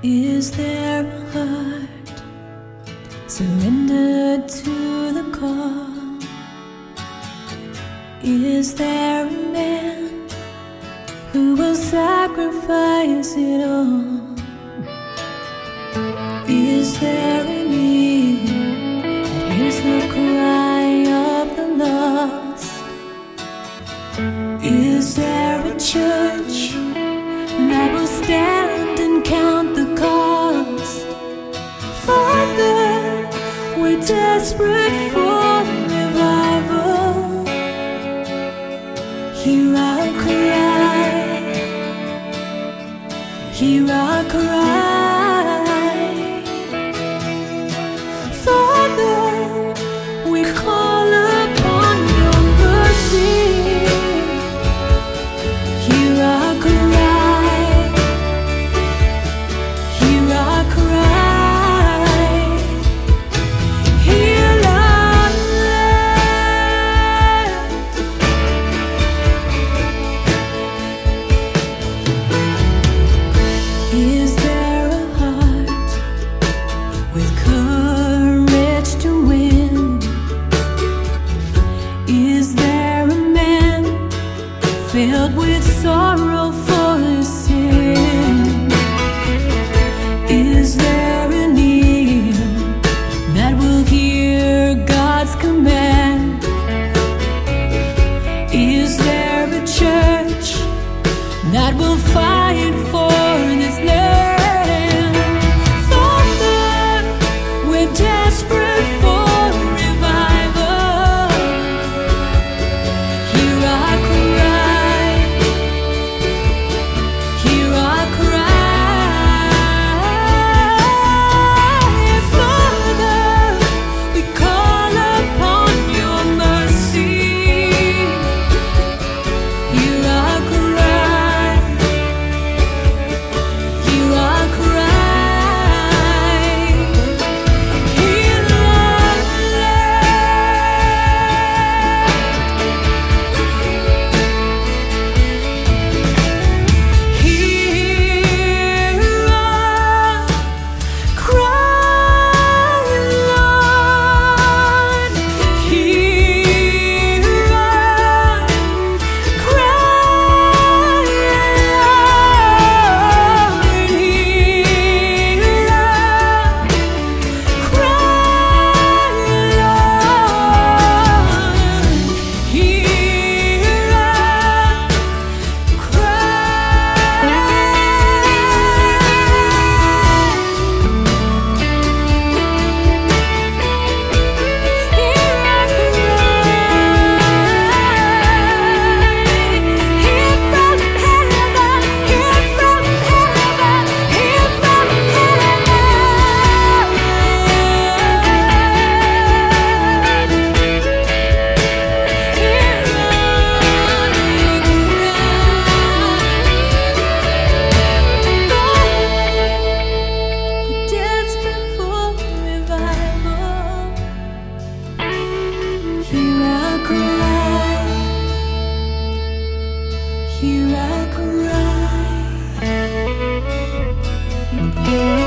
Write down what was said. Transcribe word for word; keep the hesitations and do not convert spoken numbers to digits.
Is there a heart surrendered to the call? Is there a man who will sacrifice it all? Is there an ear that hears the cry of the lost? Is there a church that will stand and count the cost? Father, we're desperate for revival. Hear our cry, hear our cry. Father, we call upon your mercy. Hear our cry, hear our cry. Heal our land. Is there a heart with courage to win? Is there a man filled with sorrow for his sin? Is there an ear that will hear God's command? Is there a church that will fight for this land? Father, we're desperate for revival. Hear our cry, hear our cry. Father, we call upon your mercy. Hear our cry, hear our cry. Heal our land. Hear our cry, Lord. Hear our cry, Lord. Hear our cry, Lord. Hear our desperate for revival. Hear our cry, hear our cry.